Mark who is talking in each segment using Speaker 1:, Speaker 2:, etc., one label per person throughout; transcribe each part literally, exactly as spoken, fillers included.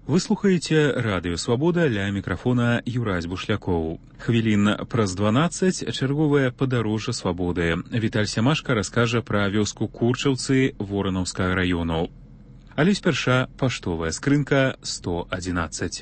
Speaker 1: Вы слухаеце Радыё Свабода, ля мікрафона Юрась Бушлякоў. Хвілін праз дванаццаць чарговае падарожжа свабоды. Віталь Сямашка раскажа пра вёску Курчаўцы Воранаўскага раёну. Але спярша паштовая скрынка сто адзінаццаць.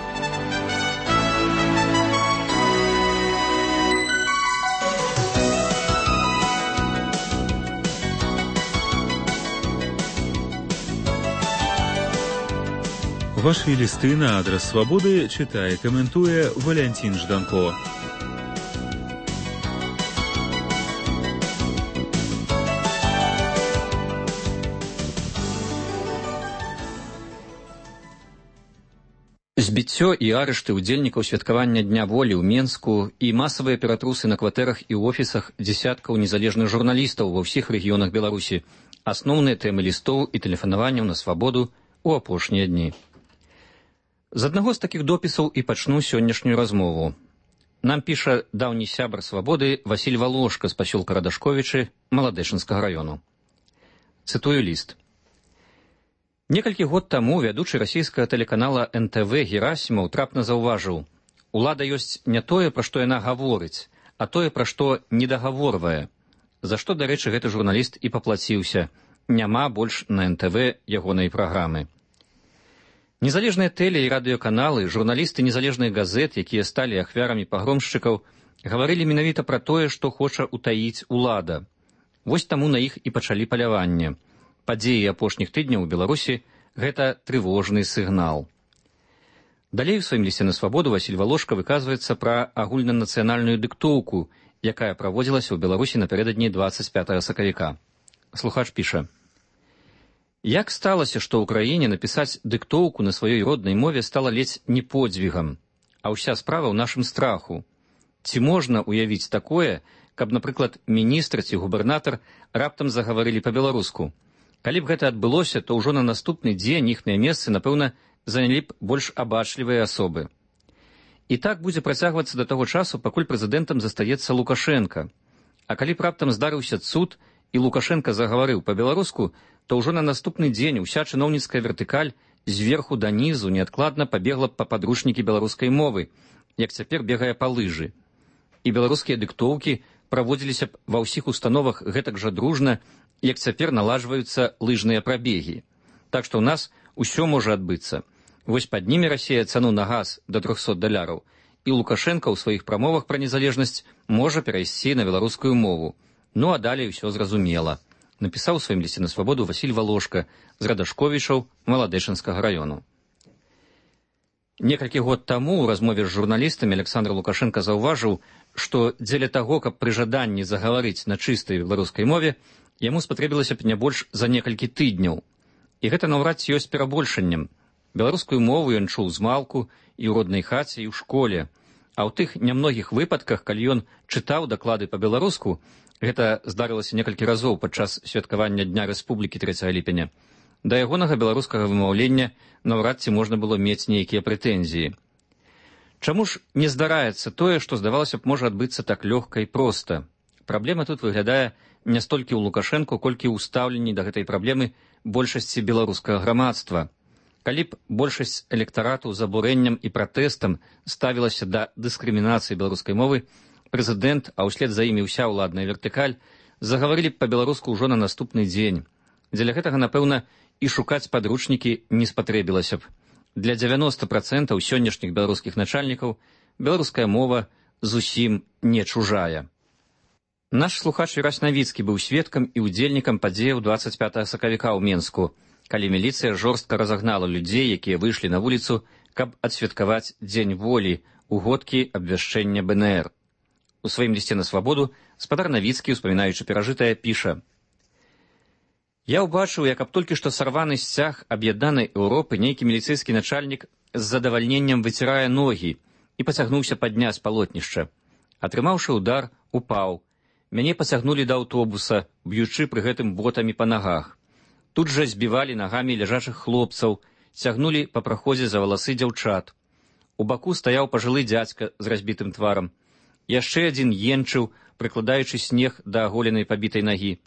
Speaker 1: Ваши листы на адрес свободы читае, каментуе Валентин Жданко.
Speaker 2: Збіццё і арышты ўдзельнікаў святкавання Дня волі ў Менску і масавыя ператрусы на кватэрах і ў офісах дзесяткаў незалежных журналістаў ва ўсіх рэгіёнах Беларусі. Асноўныя тэмы лістоў і тэлефанаванняў на свабоду ў апошнія дні. З аднаго з такіх допісаў і пачну сённяшнюю размову. Нам піша даўні сябар свабоды Васіль Валошка з пасёлка Радашковічы Маладэчынскага раёну. Цытую ліст. Некалькі год таму вядучы расійскага тэлеканала эн тэ вэ Герасімаў трапна заўважыў: улада ёсць не тое, пра што яна гаворыць, а тое, пра што недагаворвае. За што, дарэчы, гэты журналіст і паплаціўся. Няма больш на эн тэ вэ ягонай праграмы. Незалежныя тэле- і радыёканалы, журналісты незалежных газет, якія сталі ахвярамі пагромшчыкаў, гаварылі менавіта пра тое, што хоча ўтаіць улада. Вось таму на іх і пачалі паляванне. Падзеі апошніх тыдняў у Беларусі – гэта трывожны сігнал. Далей у сваім лісце на свабоду Васіль Валошка выказваецца пра агульнанацыянальную дыктоўку, якая праводзілася ў Беларусі напярэдадні дваццаць пятага сакавіка. Слухач піша. Як сталася, што ў краіне напісаць дыктоўку на сваёй роднай мове стала ледзь не подзвігам, а ўся справа ў нашым страху. Ці можна уявіць такое, каб, напрыклад, міністр ці губернатар раптам загаварылі па-беларуску? Калі б гэта адбылося, то ўжо на наступны дзень іхныя месцы, напэўна, занялі б больш абачлівыя асобы. І так будзе працягвацца да таго часу, пакуль прэзідэнтам застаецца Лукашенка. А калі б раптам здарыўся цуд, і Лукашенка загаварыў па-беларуску, то ўжо на наступны дзень уся чыноўніцкая вертыкаль зверху да нізу неадкладна пабегла б па падручнікі беларускай мовы, як цяпер бегае па лыжы. І беларускія дыктоўкі праводзіліся б ва ўсіх установах гэтак жа дружна, як цяпер наладжваюцца лыжныя прабегі. Так што ў нас усё можа адбыцца. Вось падніме Расія цану на газ да трохсот даляраў, і Лукашенка ў сваіх прамовах пра незалежнасць можа перайсці на беларускую мову. Ну а далей усё зразумела. Напісаў у сваім лісце на свабоду Васіль Валошка з Радашковічаў Маладэчынскага раёну. Некалькі год таму ў размове з журналістамі Александр Лукашенка заўважыў, што дзеля таго, каб пры жаданні загаварыць на чыстай беларускай мове, яму спатрэбілася б не больш за некалькі тыдняў. І гэта наўрад ці ёсць перабольшаннем. Беларускую мову ён чуў змалку і ў роднай хаце, і ў школе. А ў тых нямногіх выпадках, калі ён чытаў даклады па-беларуску, гэта здарылася некалькі разоў падчас святкавання Дня Рэспублікі трэцяга ліпеня, да ягонага беларускага вымаўлення наўрад ці можна было мець нейкія прэтэнзіі. Чаму ж не здараецца тое, што, здавалася б, можа адбыцца так лёгка і проста? Праблема тут выглядае не столькі ў Лукашэнку, колькі ў стаўленні да гэтай праблемы большасці беларускага грамадства. Калі б большасць электарату з абурэннем і пратэстам ставілася да дыскрымінацыі беларускай мовы, прэзідэнт, а ўслед за імі ўся ўладная вертыкаль, загаварылі б па-беларуску ўжо на наступны дзень. Дзеля гэтага, напэўна, і шукаць падручнікі не спатрэбілася б. Для дзевяноста працэнтаў сённяшніх беларускіх начальнікаў беларуская мова зусім не чужая. Наш слухач Юрась Навіцкі быў сведкам і ўдзельнікам падзеяў дваццаць пятага сакавіка ў Менску, калі міліцыя жорстка разагнала людзей, якія выйшлі на вуліцу, каб адсвяткаваць Дзень волі ў годкі абвяшчэння бэ эн эр. У сваім лісце на свабоду спадар Навіцкі, успамінаючы перажытае, піша: «Я ўбачыў, як аб толькі што сарваны сцяг аб'яднанай Еўропы нейкі міліцэйскі начальнік з задавальненнем выцірае ногі і пацягнуўся падняць палотнішча. Атрымаўшы удар, упаў. Мяне пацягнулі да аўтобуса, б'ючы пры гэтым ботамі па нагах. Тут жа збівалі нагамі ляжачых хлопцаў, цягнулі па праходзе за валасы дзяўчат. У баку стаяў пажылы дзядзька з разбітым тварам. Яшчэ адзін енчыў, прыкладаючы снег да аголенай пабітай нагі.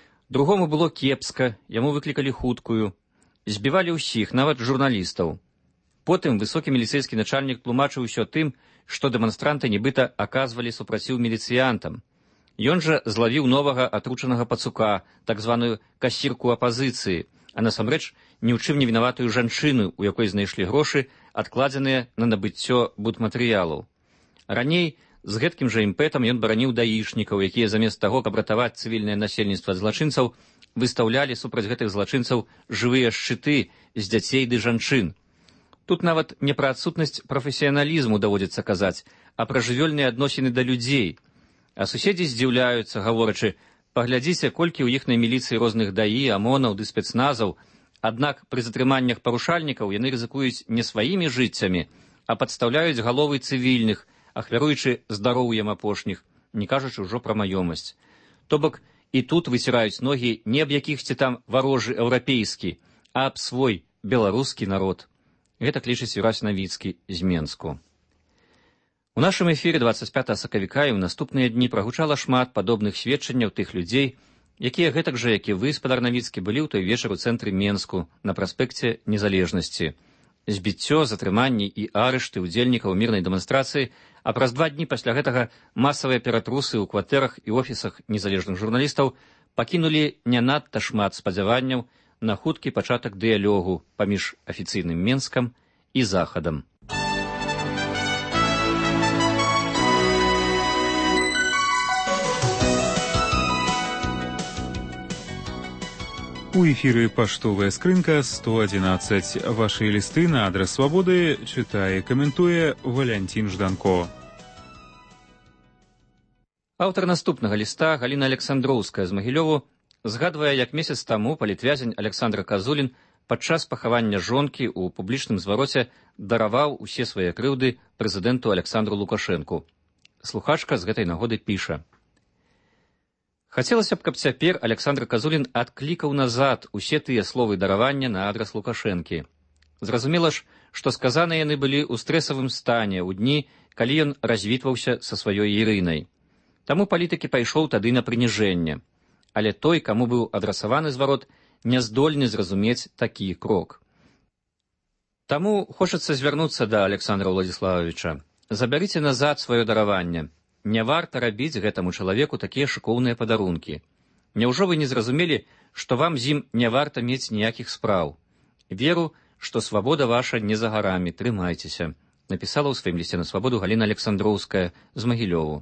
Speaker 2: Другому было кепска, яму выклікалі хуткую. Збівалі ўсіх, нават журналістаў. Потым высокі міліцэйскі начальнік тлумачыў усё тым, што дэманстранты нібыта аказвалі супраціў міліцыянтам. Ён жа злавіў новага атручанага пацука, так званую касірку апазіцыі, а насамрэч ні ў чым не вінаватую жанчыну, у якой знайшлі грошы, адкладзеныя на набыццё будматэрыялаў. Раней з гэткім жа імпэтам ён бараніў даішнікаў, якія замест таго, каб ратаваць цывільнае насельніцтва ад злачынцаў, выстаўлялі супраць гэтых злачынцаў жывыя шчыты з дзяцей ды жанчын. Тут нават не пра адсутнасць прафесіяналізму даводзіцца казаць, а пра жывёльныя адносіны да людзей. А суседзі здзіўляюцца, гаворачы, паглядзіце, колькі ў іхнай міліцыі розных даі, амонаў ды спецназаў, аднак пры затрыманнях парушальнікаў яны рызыкуюць не сваімі жыццямі, а падстаўляюць галовы цывільных, ахвяруючы здароўем апошніх, не кажучы ўжо пра маёмасць. То бок і тут выціраюць ногі не аб якіхсьці там варожы еўрапейскі, а аб свой беларускі народ. Гэта клічыць Юрась Навіцкі з Менску. У нашым эфіры дваццаць пятага сакавіка і ў наступныя дні прагучала шмат падобных сведчанняў тых людзей, якія гэтак жа, як і вы, спадар Навіцкі, былі ў той вечар у цэнтры Менску на праспекце Незалежнасці. Збіццё, затрыманні і арышты ўдзельнікаў мірнай дэманстрацыі, а праз два дні пасля гэтага масавыя ператрусы ў кватэрах і офісах незалежных журналістаў пакінулі не надта шмат спадзяванняў на хуткі пачатак дыялогу паміж афіцыйным Менскам і Захадам.
Speaker 1: У эфіры паштовая скрынка сто адзінаццаць. Вашы лісты на адрас Свабоды чытае і каментуе Валянцін Жданко.
Speaker 2: Аўтар наступнага ліста, Галіна Александроўская з Магілёву, згадвае, як месяц таму палітвязень Александр Казулін падчас пахавання жонкі ў публічным звароце дараваў усе свае крыўды прэзідэнту Александру Лукашэнку. Слухачка з гэтай нагоды піша: «Хацелася б, каб цяпер Александр Казулін адклікаў назад усе тыя словы даравання на адрас Лукашэнкі. Зразумела ж, што сказаныя яны былі ў стрэсавым стане ў дні, калі ён развітваўся са сваёй Ірынай. Таму палітыкі пайшоў тады на прыніжэнне. Але той, каму быў адрасаваны зварот, не здольны зразумець такі крок. Таму хочацца звярнуцца да Александра Владзіславовича. Забярыце назад сваё дараванне. Не варта рабіць гэтаму чалавеку такія шыкоўныя падарункі. Няўжо вы не зразумелі, што вам з ім не варта мець ніякіх спраў? Веру, што свабода ваша не за гарамі, трымайцеся», напісала ў сваім лісце на свабоду Галіна Александроўская з Магілёву.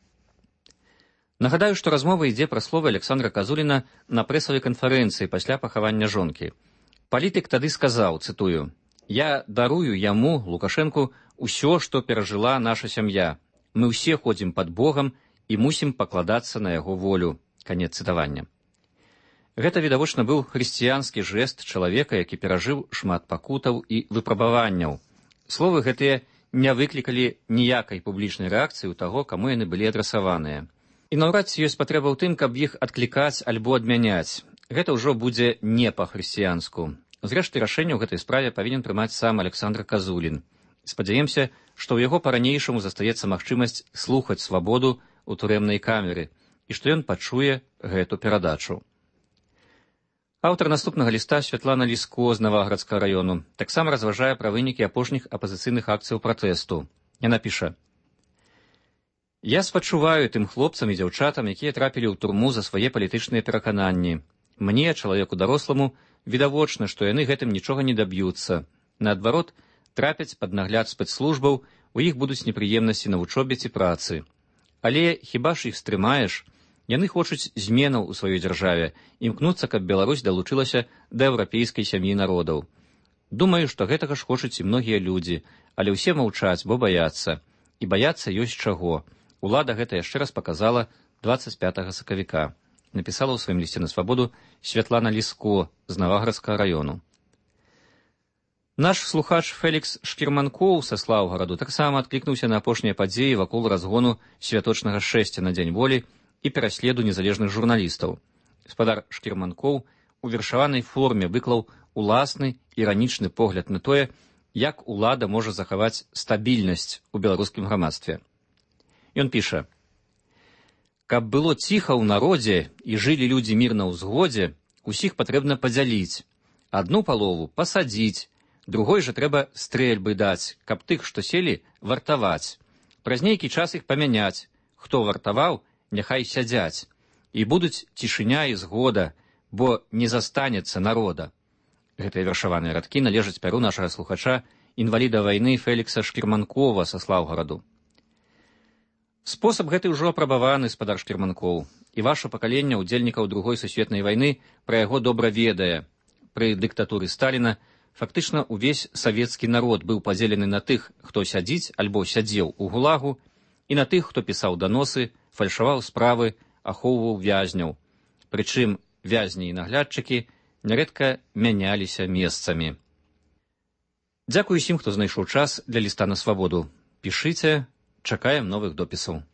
Speaker 2: Нагадаю, што размова ідзе пра словы Александра Казуліна на прэсавай канферэнцыі пасля пахавання жонкі. Палітык тады сказаў, цытую: «Я дарую яму, Лукашэнку, усё, што перажыла наша сям'я. Мы ўсе ходзім пад Богам і мусім пакладацца на яго волю». Канец цытавання. Гэта, відавочна, быў хрысціянскі жэст чалавека, які перажыў шмат пакутаў і выпрабаванняў. Словы гэтыя не выклікалі ніякай публічнай рэакцыі ў таго, каму яны былі адрасаваныя. І наўрад ці ёсць патрэба ў тым, каб іх адклікаць альбо адмяняць. Гэта ўжо будзе не па-хрысціянску. Зрэшты, рашэнне ў гэтай справе павінен прымаць сам Александр Казулін. Спадзяемся, што ў яго па-ранейшаму застаецца магчымасць слухаць свабоду ў турэмнай камеры і што ён пачуе гэту перадачу. Аўтар наступнага ліста, Святлана Ліско з Наваградскага раёну, таксама разважае пра вынікі апошніх апазіцыйных акцыяў пратэсту. Яна піша: «Я спачуваю тым хлопцам і дзяўчатам, якія трапілі ў турму за свае палітычныя перакананні. Мне, чалавеку даросламу, відавочна, што яны гэтым нічога не даб'юцца. Наадварот, трапяць пад нагляд спецслужбаў, у іх будуць непрыемнасці на вучобе ці працы. Але хіба ж іх стрымаеш? Яны хочуць зменаў у сваёй дзяржаве, імкнуцца, каб Беларусь далучылася да еўрапейскай сям'і народаў. Думаю, што гэтага ж хочуць і многія людзі, але ўсе маўчаць, бо баяцца. І баяцца ёсць чаго. Улада гэта яшчэ раз паказала дваццаць пятага сакавіка», напісала ў сваім лісце на свабоду Святлана Ліско з Наваградскага раёну. Наш слухач Фелікс Шкірманкоў са Слаўгараду таксама адклікнуўся на апошнія падзеі вакол разгону святочнага шэсця на Дзень волі і пераследу незалежных журналістаў. Спадар Шкірманкоў у вершаванай форме выклаў уласны іранічны погляд на тое, як улада можа захаваць стабільнасць у беларускім грамадстве. Ён піша: «Каб было ціха ў народзе і жылі людзі мірна ў згодзе, усіх патрэбна падзяліць. Адну палову пасадзіць, Другой жа трэба стрэльбы даць, каб тых, што селі, вартаваць. Праз нейкі час іх памяняць. Хто вартаваў, няхай сядзяць. І будуць цішыня і згода, бо не застанецца народа. Гэтыя вершаваныя радкі належаць пяру нашага слухача, інваліда вайны Фелікса Шкірманкова са Слаўгараду. Спосаб гэты ўжо апрабаваны, спадар Шкірманкоў, і ваша пакаленне ўдзельнікаў Другой сусветнай вайны пра яго добра ведае. Пры дыктатуры Сталіна фактычна увесь савецкі народ быў падзелены на тых, хто сядзіць альбо сядзеў у гулагу, і на тых, хто пісаў даносы, фальшаваў справы, ахоўваў вязняў. Прычым вязні і наглядчыкі нярэдка мяняліся месцамі. Дзякую усім, хто знайшоў час для ліста на свабоду. Пішыце, чакаем новых допісаў.